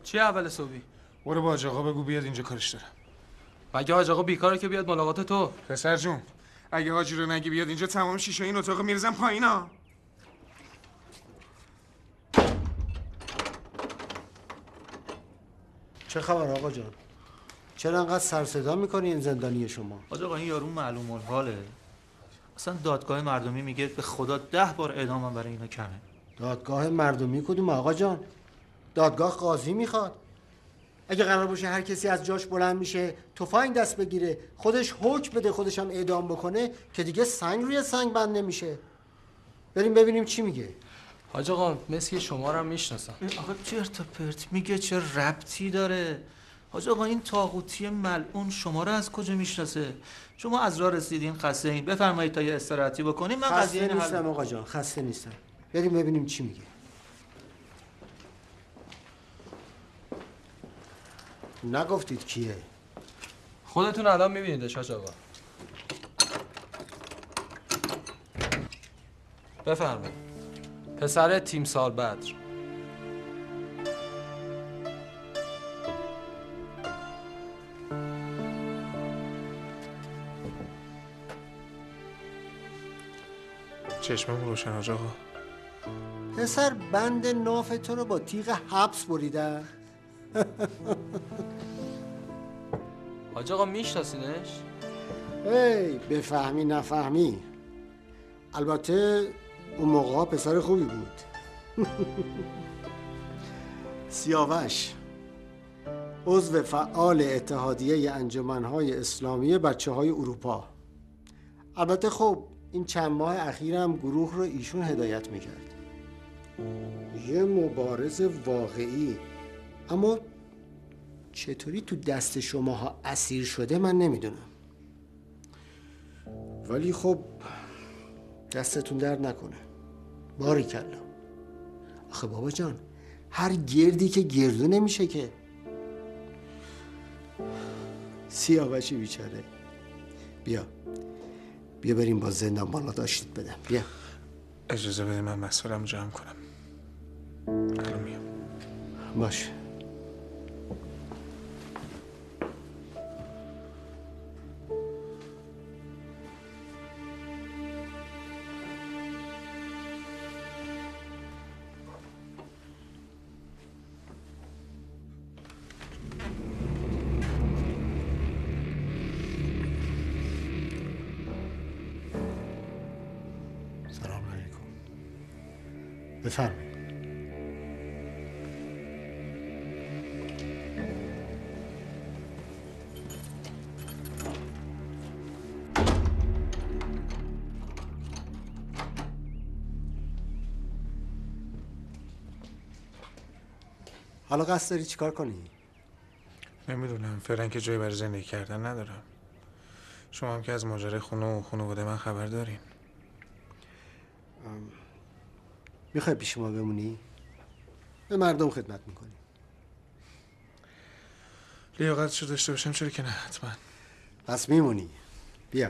چی اول صبحی؟ برو با حاج آقا بگو بیاد اینجا کارش دارم. مگه حاج آقا بیکاره که بیاد ملاقات تو؟ پسر جون اگه حاجی رو نگی بیاد اینجا تمام شیشه این اتاق میرزم پایینا. چه خبر آقا جان؟ چرا انقدر سر صدا میکنی این زندانی شما؟ حاج آقا این یارو معلوم الحاله. اصلا دادگاه مردمی میگه به خدا 10 بار اعدامم برای اینا کمه. دادگاه مردمی کدوم آقا جان؟ دادگاه قاضی میخواد. اگه قرار باشه هر کسی از جاش بلند میشه تفنگ دست بگیره خودش حکم بده خودش هم اعدام بکنه که دیگه سنگ روی سنگ بند نمیشه. بریم ببینیم چی میگه. حاج آقا مثل شما رو هم میشناسم. آقا چرت و پرت میگه، چه ربطی داره؟ حاج آقا این طاغوتی ملعون شما رو از کجا میشناسه؟ شما از راه رسیدین خسته این، بفرمایید تا یه استراحتی بکنیم. من خسته نیستم آقا جان، خسته نیستم. بریم ببینیم چی میگه. نگفتید کیه؟ خودتون الان میبینیدش حاج آقا. بفرمایید. پسر تیم سال بدر. چشمم روشن حاج آقا. پسر بند ناف تو رو با تیغ حبس بریدن. حاج آقا میشناسینش؟ ای بفهمی نفهمی. البته اون موقع پسر خوبی بود. سیاوش عضو فعال اتحادیه انجمنهای اسلامی بچه‌های اروپا. البته خب این چند ماه اخیرم گروه رو ایشون هدایت میکرد. یه مبارز واقعی. اما چطوری تو دست شماها اسیر شده من نمیدونم. ولی خب دستتون درد نکنه. باریکلا. آخه بابا جان هر گردی که گردو نمیشه که. سیاوشی بیچاره. بیا بریم با زندان بالا داشتید بدم. بیا. اجازه بده من مسئولم جمع کنم. الان میام. باشه. سلام علیکم. بفرمایید. حالا قصد داری چیکار کنی؟ نمیدونم فعلا که جایی برای زندگی کردن ندارم. شما هم که از ماجرای خونه و خانواده من خبر دارین. میخوای پیش ما بمونی؟ به مردم خدمت میکنی. لیاقتشو داشته باشم چرا که نه حتما. پس میمونی. بیا.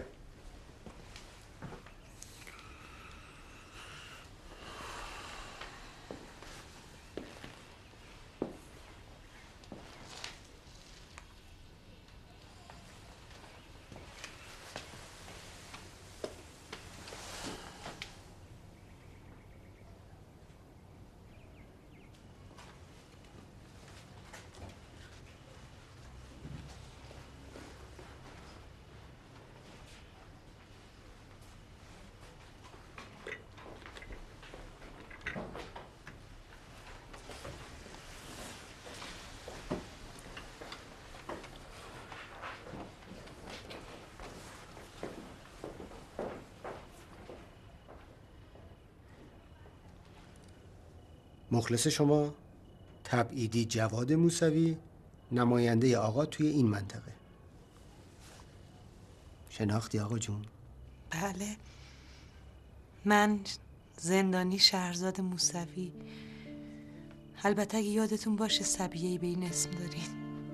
مخلص شما تبعیدی جواد موسوی، نماینده آقا توی این منطقه. شناختی آقا جون؟ بله، من زندانی شهرزاد موسوی. البته اگه یادتون باشه صبیه‌ای به این اسم دارین.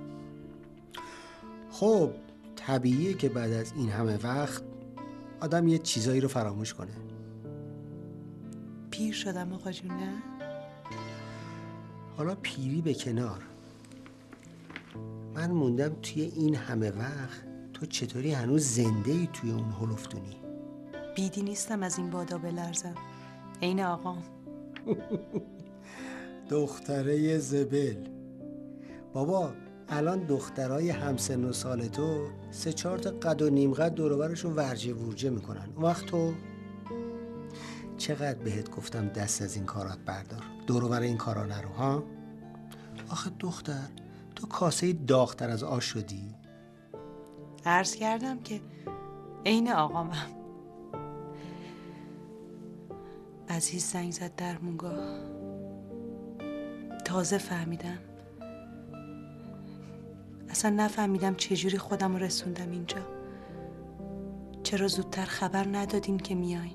خب طبیعیه که بعد از این همه وقت آدم یه چیزایی رو فراموش کنه. پیر شدم آقا جون نه؟ حالا پیری به کنار، من موندم توی این همه وقت تو چطوری هنوز زنده ای توی اون هلفتونی؟ بیدی نیستم از این بادا بلرزم. عین آقام. دختره زبل. بابا الان دخترای همسن و سال تو 3-4 تا قد و نیم قد دور و برشون ورجه ورجه میکنن. اون وقت تو چقدر بهت گفتم دست از این کارات بردار، دور و بر این کارا نرو ها؟ آخه دختر تو کاسه داغ‌تر از آش شدی. عرض کردم که عین آقامم. عزیز زنگ زد در مونگاه. تازه فهمیدم. اصلا نفهمیدم چجوری خودم رو رسوندم اینجا. چرا زودتر خبر ندادین که میاین؟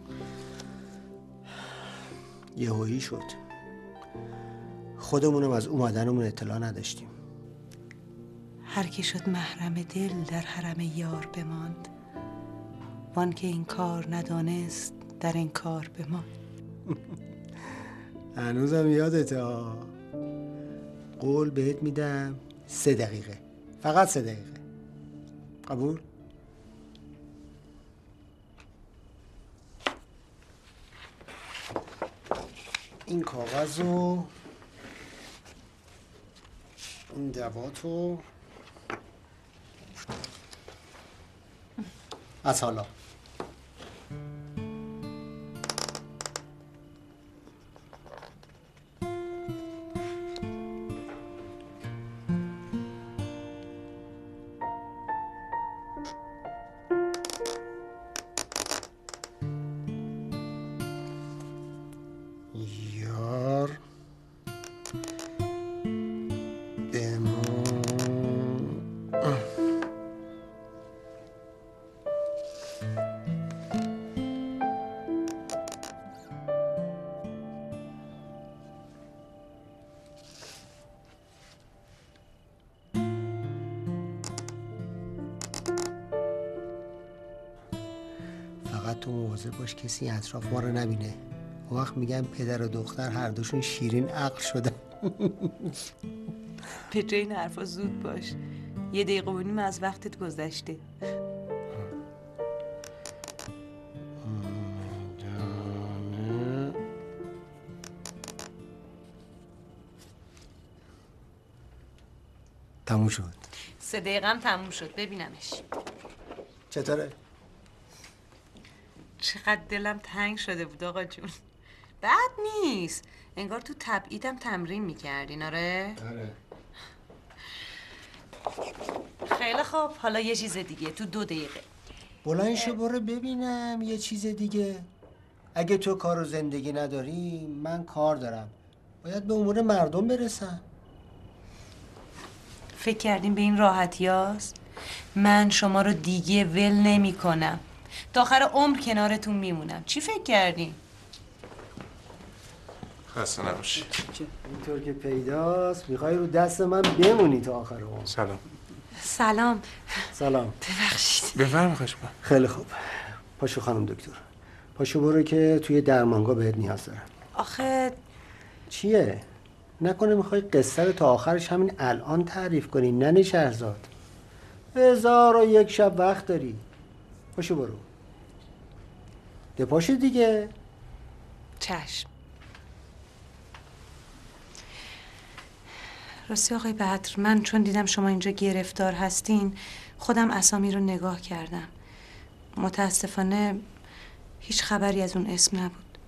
یهویی شد. خودمونم از اومدنمون اطلاع نداشتیم. هر کی شد محرم دل در حرم یار بماند. وان که این کار ندانست در این کار بماند. هنوزم یادته ها. قول بهت میدم 3 دقیقه، فقط 3 دقیقه. قبول؟ این کاغذ و این دواتو از حالا. یار فقط تو مواظب باش کسی اطراف ما رو نبینه. اون وقت میگن پدر و دختر هر دوشون شیرین عقل شدن. به جای این حرفا زود باش. 1 دقیقه و نیم از وقتت گذشته. تموم شد. 3 دقیقه هم تموم شد. ببینمش. چطوره؟ چقدر دلم تنگ شده بود آقا جون. بد نیست. انگار تو تبعیدم تمرین میکردین. آره؟ آره. خیلی خوب. حالا یه چیز دیگه تو 2 دقیقه. بلند شو برو ببینم یه چیز دیگه. اگه تو کار و زندگی نداری من کار دارم. باید به امور مردم برسم. فکر کردین به این راحتی هاست؟ من شما رو دیگه ول نمی کنم. تا آخر عمر کنارتون میمونم. چی فکر کردین؟ خسته نباشی. اینطور که پیداست میخوای رو دست من بمونی تا آخر عمر. سلام. سلام. سلام. ببخشید. بفرم خشم. خیلی خوب. پاشو خانم دکتر. پاشو برو که توی درمانگاه بهت نیاز دارم. آخه چیه؟ نکنه میخوای قصه رو تا آخرش همین الان تعریف کنی؟ نه شهرزاد. 1001 شب وقت داری. پاشو برو. ده پاشو دیگه. چشم. راستی آقای بدر، من چون دیدم شما اینجا گرفتار هستین خودم اسامی رو نگاه کردم. متاسفانه هیچ خبری از اون اسم نبود.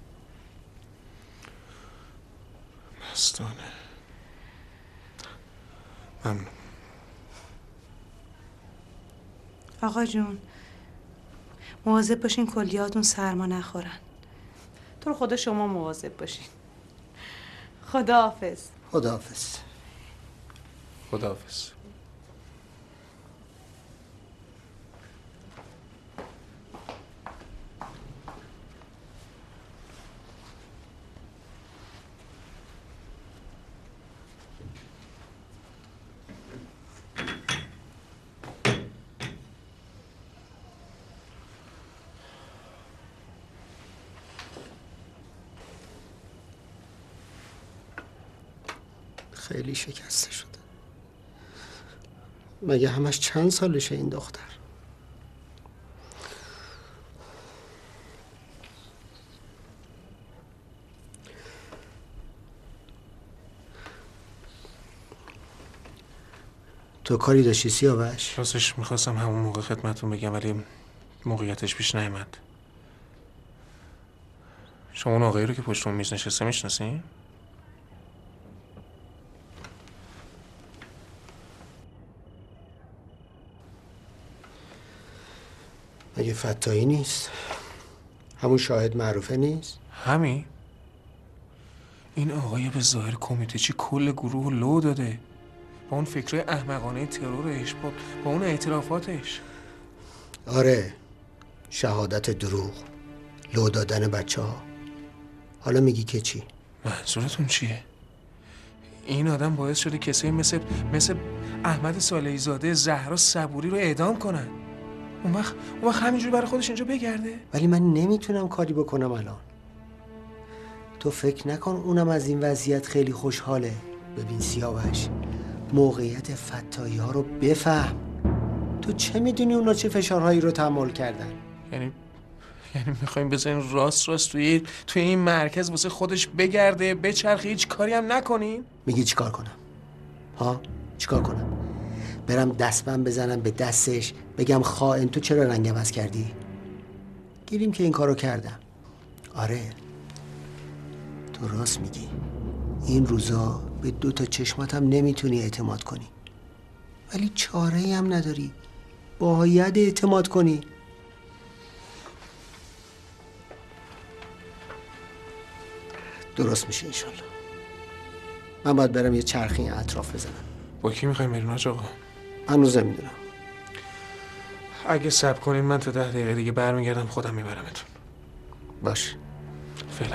مستانه. ممنون. آقا جون مواظب باشین کلیاتون سرما نخورن. تو رو خدا شما مواظب باشین. خداحافظ. خداحافظ. خداحافظ. خیلی شکسته شده. مگه همش چند سالشه این دختر؟ تو کاری داشتی سیاوش؟ راستش میخواستم همون موقع خدمتتون بگم ولی موقعیتش پیش نیامد. شما اون آقایی رو که پشت اون میز نشسته میشناسین؟ مگه فتایی نیست؟ همون شاهد معروفه نیست؟ همین؟ این آقای به ظاهر کمیته چی کل گروه رو لو داده با اون فکرهای احمقانه ترورش، با اون اعترافاتش. آره، شهادت دروغ، لو دادن بچه ها. حالا میگی که چی؟ منظورتون چیه؟ این آدم باعث شده کسایی مثل احمد صالحی زاده، زهرا صبوری رو اعدام کنن. اون وقت همینجوری برای خودش اینجا بگرده؟ ولی من نمیتونم کاری بکنم الان. تو فکر نکن اونم از این وضعیت خیلی خوشحاله. ببین سیاوش، موقعیت فتایی ها رو بفهم. تو چه میدونی اونا چه فشارهایی رو تحمل کردن؟ یعنی میخوایم بزنین راست توی این مرکز واسه خودش بگرده بچرخه، هیچ کاری هم نکنین؟ میگی چیکار کنم؟ ها؟ چیکار کنم؟ برم دستبند بزنم به دستش بگم خائن تو چرا رنگ عوض کردی؟ گیریم که این کارو کردم. آره، تو راست میگی. این روزا به 2 تا چشماتم نمیتونی اعتماد کنی، ولی چاره‌ای هم نداری. باید اعتماد کنی. درست میشه انشالله. من باید برم یه چرخی اطراف بزنم. با کی میخوایم برین حاج آقا؟ هنوز نمیدونم. اگه صبر کنین من تا 10 دقیقه دیگه برمیگردم، خودم میبرمتون. باش. فعلا.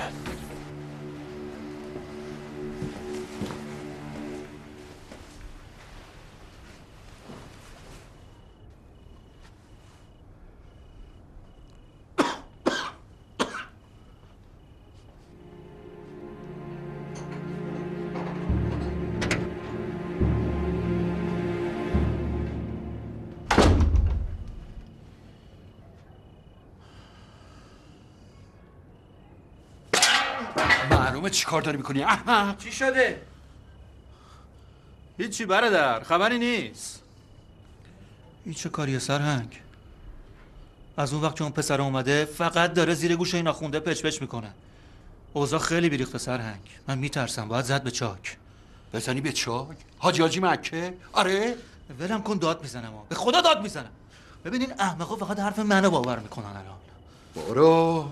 معلومه چی کار داری میکنی احمق؟ چی شده؟ هیچی برادر، خبری نیست. هیچ چه کاریه سرهنگ؟ از اون وقت که اون پسر اومده فقط داره زیر گوش این آخونده پچ پچ میکنه. اوضاع خیلی بیریخته سرهنگ. من میترسم باید زد به چاک. بزنی به چاک؟ حاجی مکه؟ آره؟ ولم کن، داد میزنم. به خدا داد میزنم. ببین این احمقا فقط حرف منو باور میکنن الان. برو.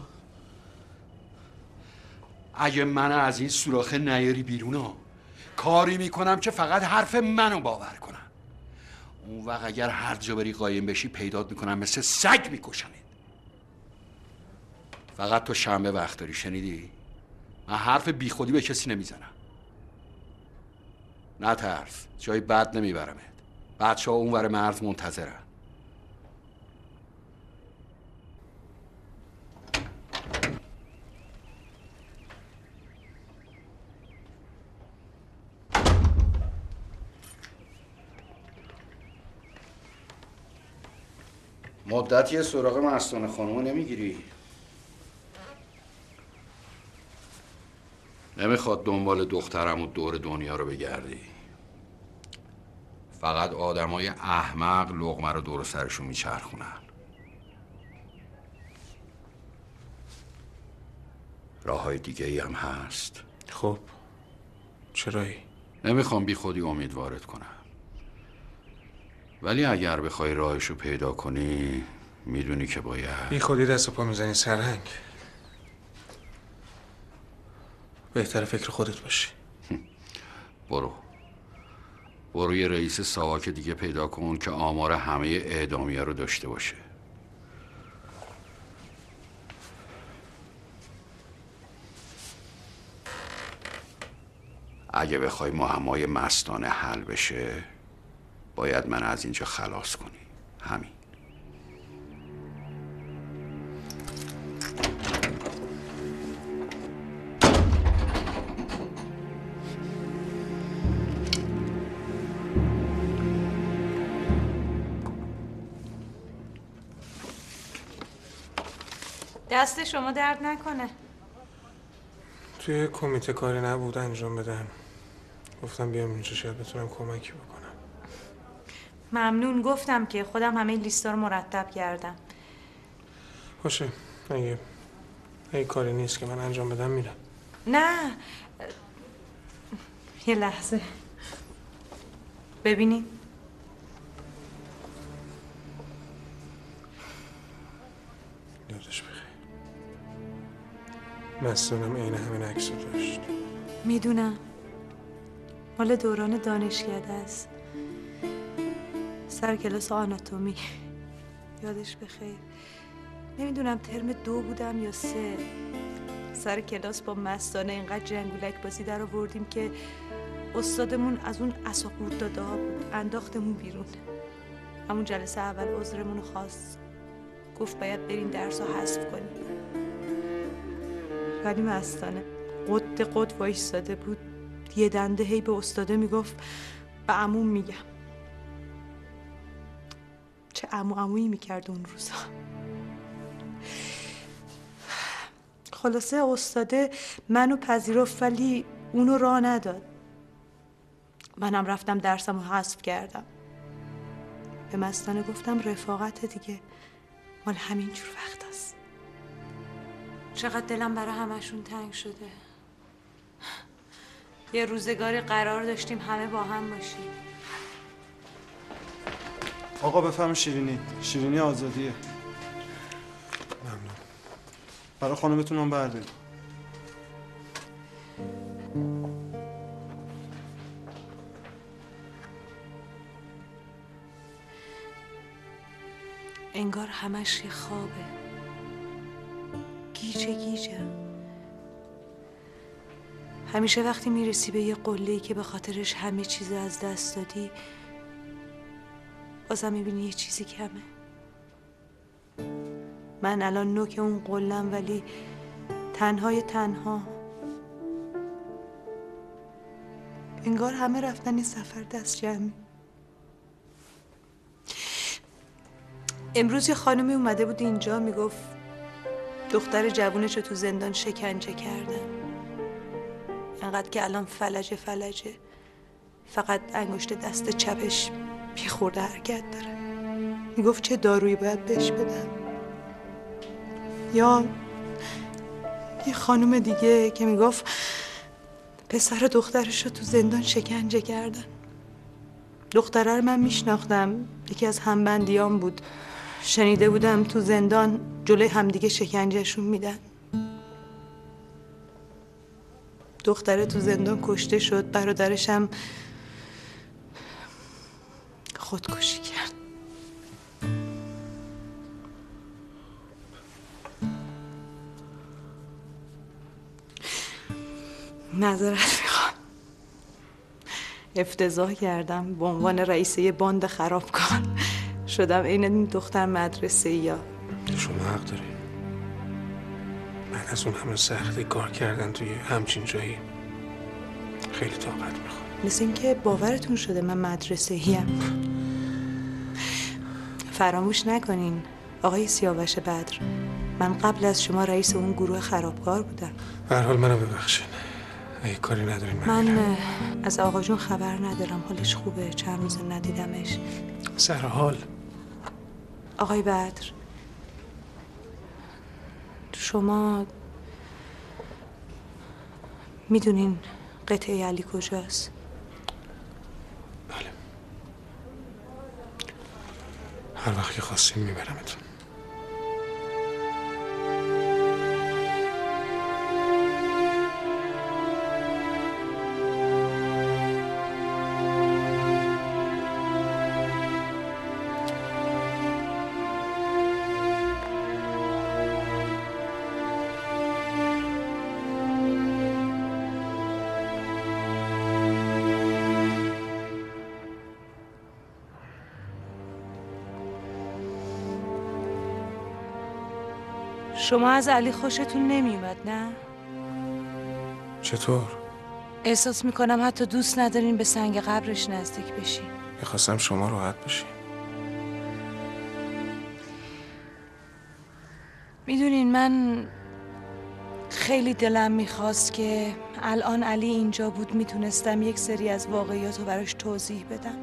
اگه من از این سوراخ نیاری بیرون کاری میکنم که فقط حرف منو باور کنن. اون وقت اگر هر جا بری قایم بشی پیدات میکنم مثل سگ میکشنید. فقط تو شنبه وقت داری، شنیدی؟ من حرف بیخودی به کسی نمیزنم. نترس، جای بد نمیبرمت. بچه ها اونور مرز منتظرن. مدتی سراغ مستانه خانومو نمیگیری؟ نمیخواد دنبال دخترم و دور دنیا رو بگردی. فقط آدمای احمق لقمه رو دور سرشون میچرخونن. راههای دیگه ای هم هست. خب چرایی؟ نمیخوام بی خودی امیدوارت کنم، ولی اگر بخوای راهشو پیدا کنی میدونی که باید بی خودی دست و پا میزنی سرهنگ. بهتر فکر خودت باشی. برو یه رئیس ساواک دیگه پیدا کن که آمار همه اعدامیه رو داشته باشه. اگه بخوای معمای مستانه حل بشه باید من از اینجا خلاص کنی. همین. دست شما درد نکنه. توی کمیته کاری نبود انجام بدم. گفتم بیام اینجا شاید بتونم کمکی بکنم. ممنون. گفتم که خودم همه لیستا رو مرتب کردم. باشه، اگه کاری نیست که من انجام بدم میرم. نه، یه لحظه ببینید. یادش بخیر. مستونم عین همین عکس رو داشت. میدونم، مال دوران دانشکده است، سر کلاس آناتومی. یادش بخیر. نمیدونم ترم 2 بودم یا 3. سر کلاس با مستانه اینقدر جنگولک بازی در آوردیم که استادمون از اون عصا قورت داده ها بود، انداختمون بیرون. همون جلسه اول عذرمون رو خواست، گفت باید برین درس رو حذف کنیم. ولی مستانه قد وایستاده بود، یه دنده هی به استاده میگفت به عموم میگم. چه عمویی میکرد اون روزا. خلاصه استاده منو پذیرفت ولی اونو راه نداد. منم رفتم درسم رو حذف کردم. به مستانه گفتم رفاقت دیگه، مال همینجور وقت هست. چقدر دلم برای همشون تنگ شده. یه روزگاری قرار داشتیم همه با هم باشیم. آقا بفهم شیرینی آزادیه. ممنون. برای خانمتون هم بردارید. انگار همش یه خوابه. گیجه. همیشه وقتی میرسی به یه قله‌ای که به خاطرش همه چیز از دست دادی، بازم میبینی یه چیزی کمه. من الان نوک اون قله‌ام، ولی تنها. انگار همه رفتن این سفر دست جمعی. امروز یه خانمی اومده بود اینجا، میگفت دختر جوونش رو تو زندان شکنجه کردن. انقدر که الان فلجه. فقط انگشت دست چپش بی خورده حرکت داره. میگفت چه دارویی باید بهش بدم. یا یه خانم دیگه که میگفت پسر دخترش رو تو زندان شکنجه کردن. دختره رو من میشناختم، یکی از همبندیام بود. شنیده بودم تو زندان جلوی همدیگه شکنجهشون میدن. دختره تو زندان کشته شد، برادرش هم خودکشی کرد. معذرت میخوام، افتضاح کردم. به عنوان رئیسه باند خرابکار شدم عین این دختر مدرسه یا. شما حق داری. بعد از اون همه سختی کار کردن توی همچین جایی خیلی طاقت میخواد. مثل این که باورتون شده من مدرسه‌ایم. فراموش نکنین آقای سیاوش بدر، من قبل از شما رئیس اون گروه خرابکار بودم. به هر حال منو ببخشین، اگه کاری ندارین من از آقا جون خبر ندارم. حالش خوبه، چند روز ندیدمش. سر حال. آقای بدر، شما میدونین قطعه علی کجاست؟ بله، هر وقت که خواستین میبرمتون. شما از علی خوشتون نمیومد نه؟ چطور؟ احساس میکنم حتی دوست ندارین به سنگ قبرش نزدیک بشین. میخواستم شما راحت بشین. میدونین من خیلی دلم میخواست که الان علی اینجا بود میتونستم یک سری از واقعیات رو براش توضیح بدم.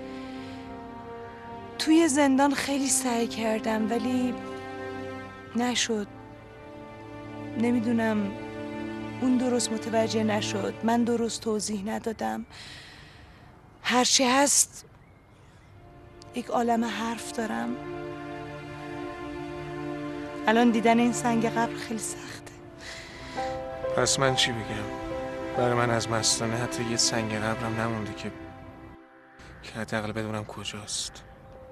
توی زندان خیلی سعی کردم ولی نشد. نمیدونم اون درست متوجه نشد، من درست توضیح ندادم. هرچی هست یک عالم حرف دارم. الان دیدن این سنگ قبر خیلی سخته. پس من چی بگم؟ برای من از مستانه حتی یه سنگ قبرم نمونده که حداقل بدونم کجاست.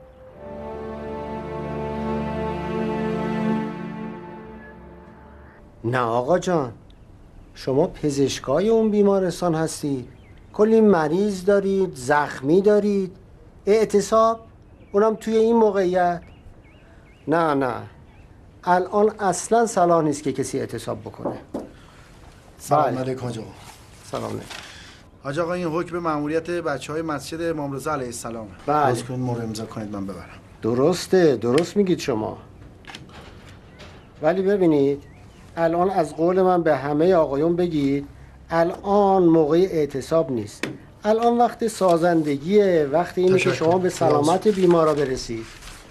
نه آقا جان، شما پزشکای اون بیمارستان هستید، کلی مریض دارید، زخمی دارید، اعتصاب اونم توی این موقعیت. نه الان اصلا صلاح نیست که کسی اعتصاب بکنه. سلام علیکم حاج آقا. سلام علیکم حاج آقا، این حکم مأموریت بچهای مسجد امام رضا علیه السلام. بله. باز کنید مهر امضا کنید من ببرم. درست میگید شما. ولی ببینید الان از قول من به همه آقایون بگید الان موقع اعتصاب نیست. الان وقت سازندگیه، وقت اینه که شما به سلامت بیمارا برسید.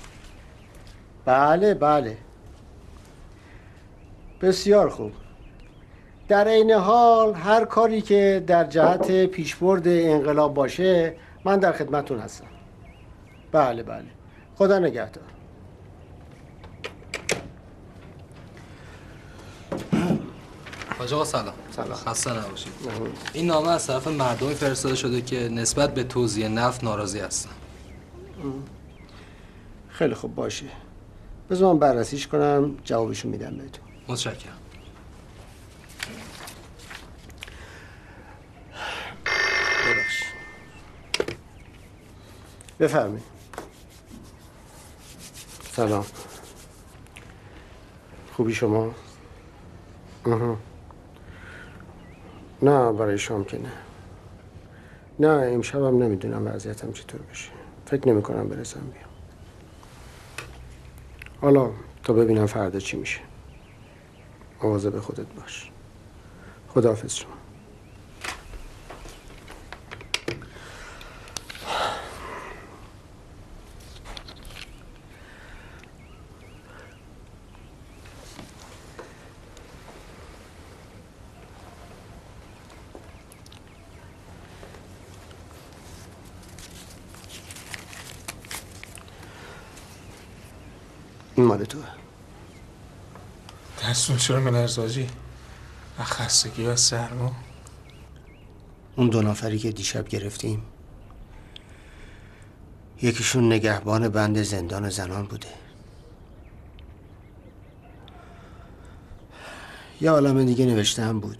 بله بسیار خوب. در این حال هر کاری که در جهت پیشبرد انقلاب باشه من در خدمتون هستم. بله خدا نگهدار. حاج آقا سلام. خسته نباشید. این نامه از طرف مردمی فرستاده شده که نسبت به توزیع نفت ناراضی هستن. خیلی خوب باشه. بذار من بررسیش کنم، جوابشو میدم بهتون. متشکرم. ببخش. بفرمایید. سلام. خوبی شما؟ نه برای شام که نه امشبم نمیدونم وضعیتم چطور بشه. فکر نمی کنم برسم بیام. حالا تا ببینم فردا چی میشه. مواظب خودت باش. خداحافظ شما. این مال توه. دستون چرا میلرزه حاجی؟ از خستگی یا سرما؟ اون 2 نفری که دیشب گرفتیم یکیشون نگهبان بند زندان زنان بوده. یه عالم دیگه نوشته هم بود.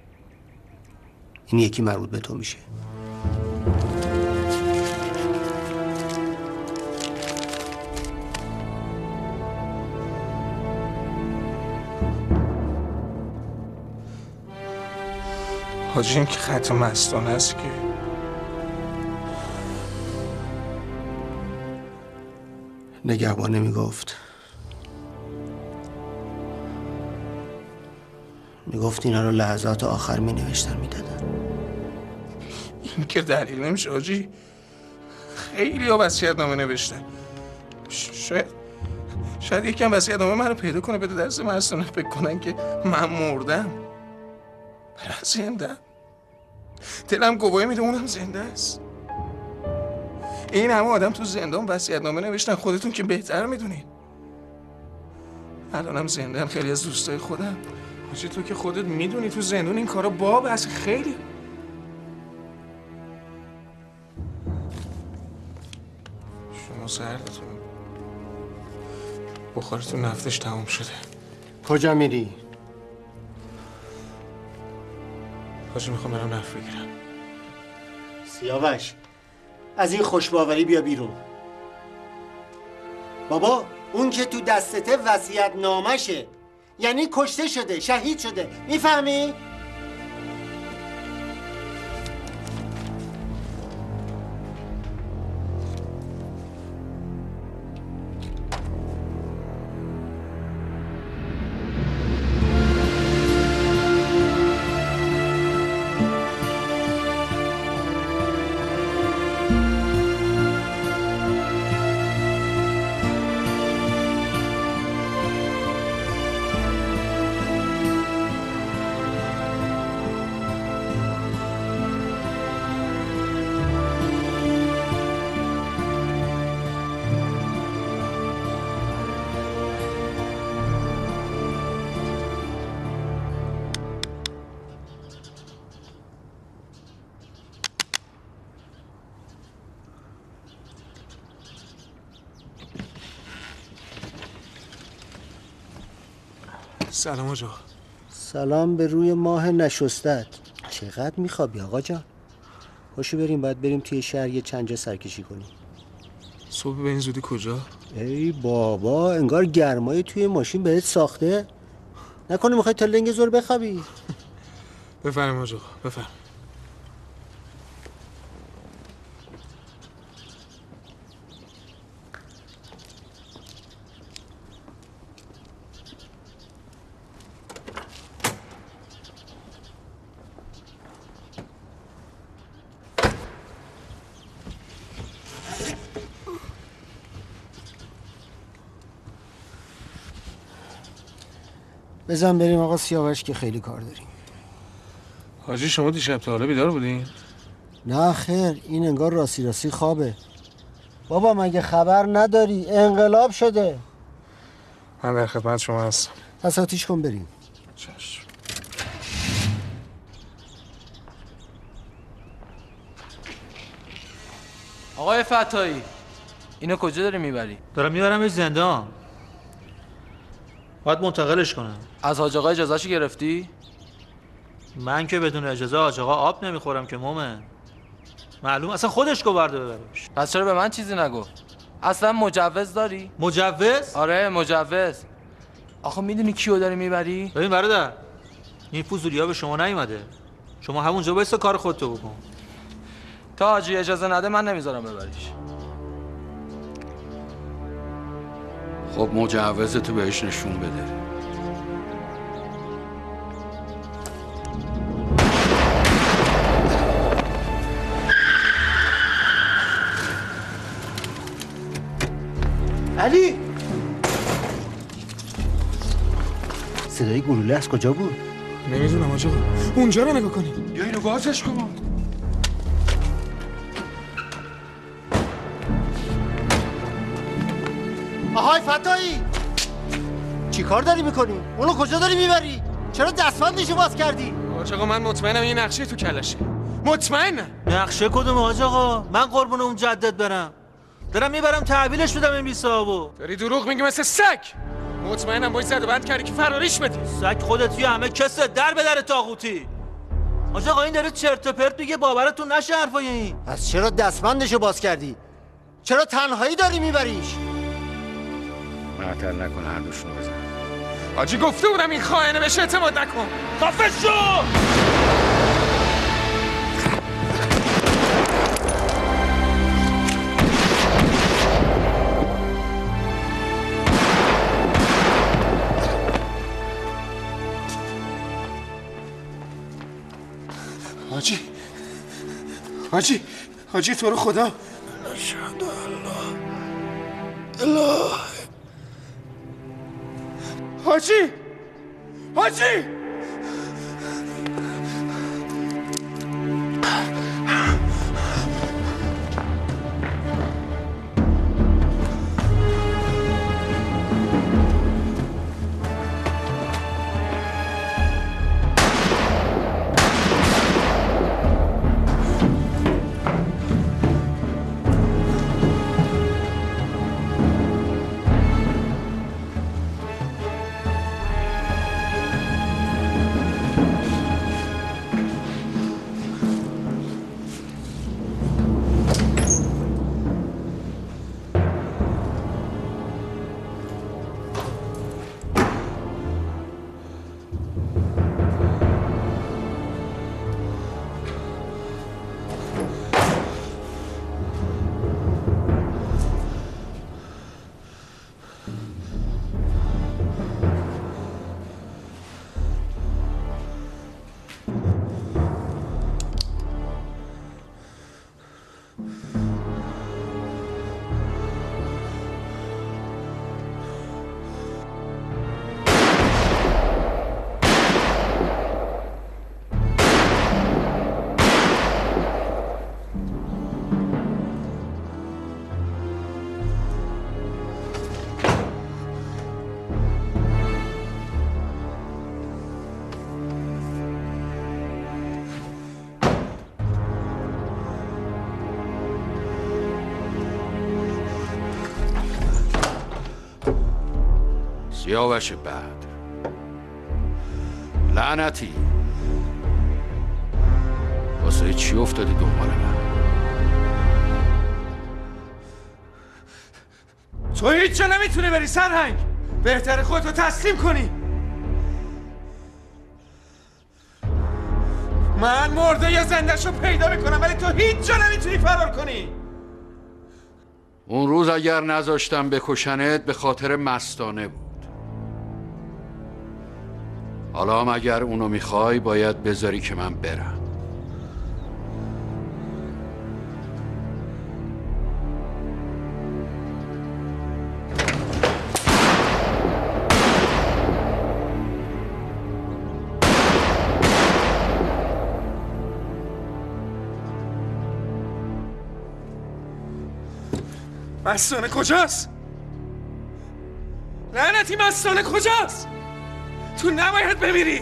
این یکی مربوط به تو میشه. حاجی این که خط مستانه است که نگهبان نمیگفت. میگفت اینا رو لحظات آخر مینوشتن میدادن. این که دلیل نمیشه حاجی. خیلی ها وصیت‌نامه نوشتن. شاید یکم وصیت‌نامه منو پیدا کنه بده دست مستانه فکر کنن که من مردم. من زنده. دلم گواهی میده اونم زنده است. این همه آدم تو زندان وصیت‌نامه نوشتن، خودتون که بهتر میدونید. الانم زنده هم خیلی از دوستای خودم. حاجی تو که خودت میدونی تو زندان این کارا باب از خیلی. شما سردتون بخارتون نفتش تموم شده. کجا میری؟ حاجی میخوام برم نفت بگیرم. سیاوش از این خوشباوری بیا بیرون. بابا اون که تو دستته وصیت نامشه، یعنی کشته شده، شهید شده، میفهمی؟ سلام آقا. سلام به روی ماه نشستت. چقدر میخوابی آقا جان؟ پاشو بریم، باید بریم توی شهر یه چند جا سرکشی کنیم. صبح به این زودی کجا؟ ای بابا انگار گرمای توی ماشین بهت ساخته. نکنه میخوای تا لنگ زور بخوابی؟ بفرم آقا بفرم. بزن بریم آقا سیاوش که خیلی کار داریم. حاجی شما دیشب تا حالا بیدار بودین؟ نه خیر، این انگار راستی خوابه. بابا مگه خبر نداری؟ انقلاب شده. من در خدمت شما هستم. پس آتیش کن بریم. چشم. آقای فتایی اینو کجا داری میبری؟ دارم میبرمش زندان. باید منتقلش کنم. از حاج آقا اجازهشو گرفتی؟ من که بدون اجازه حاج آقا آب نمیخورم که مومن. معلوم اصلا خودش گوارده ببرش. پس چرا به من چیزی نگفت؟ اصلا مجوز داری؟ مجوز؟ آره مجوز. آخه میدونی کیو داری میبری؟ ببین برادر، این فضولیا به شما نیومده. شما همونجا بایستا کار خودتو بکن. تا حاجی اجازه نده من نمیذارم ببریش. خب مجوزتو بهش نشون بده. علی! صدای گلوله از کجا بود؟ نمیدونم آقا. اونجا رو نگاه کنی. یا اینو بازش کن. آهای فتایی! چی کار داری میکنی؟ اونو کجا داری میبری؟ چرا دستبندشو باز کردی؟ آقا من مطمئنم این نقشه تو کلشه. مطمئنم. نقشه کدوم حاج آقا؟ من قربون اون جدت برم. دارم میبرم تحویلش بدم این بی صاحبو. داری دروغ میگی مثل سگ. مطمئنم باید زد و بند کردی که فراریش بدی. سگ خودت توی همه کسه در به در طاغوتی. حاج آقا این داره چرت و پرت میگه، باورتون نشه حرفای این. پس چرا دستبندشو باز کردی؟ چرا تنهایی داری میبریش؟ معطل نکن هر دوشونو بزن. حاجی گفته بودم این خائنه بهش اعتماد نکن. خفه شو! حاجی تو رو خدا. اشهد الله حاجی سیاوش بدر، لعنتی واسه چی افتادی دنبال من؟ تو هیچ جا نمیتونی بری سرهنگ. بهتره خودتو تسلیم کنی. من مرده یا زنده‌شو پیدا میکنم ولی تو هیچ جا نمیتونی فرار کنی. اون روز اگر نذاشتم بکشنت به خاطر مستانه بود. حالا هم اگر اونو میخوای باید بذاری که من برم. مستانه کجاست؟ لعنتی مستانه کجاست؟ تو نباید بمیری.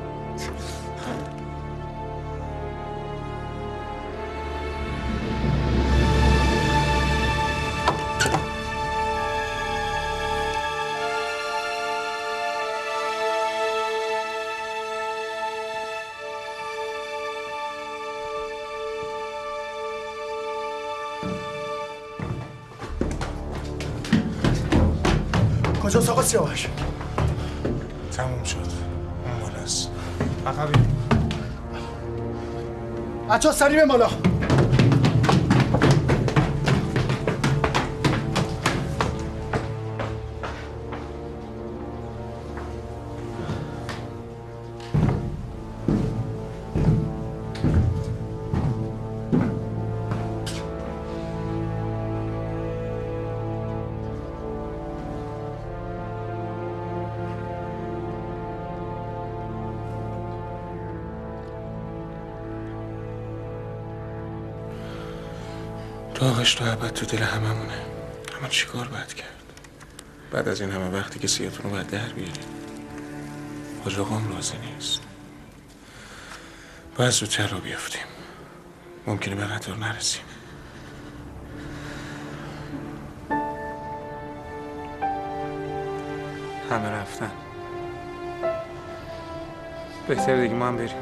کجاست آقا سیاوش؟ تموم شد. اون بالاست. عقبی. بچه‌ها سریع به بالا. داغش تا ابد تو دل هممونه. اما چیکار باید کرد؟ بعد از این همه وقتی که سیاتون رو باید در بیاریم. حاج آقام راضی نیست. باید زودتر رو بیافتیم. ممکنه به قطار نرسیم. همه رفتن. بهتره دیگه ما هم بریم.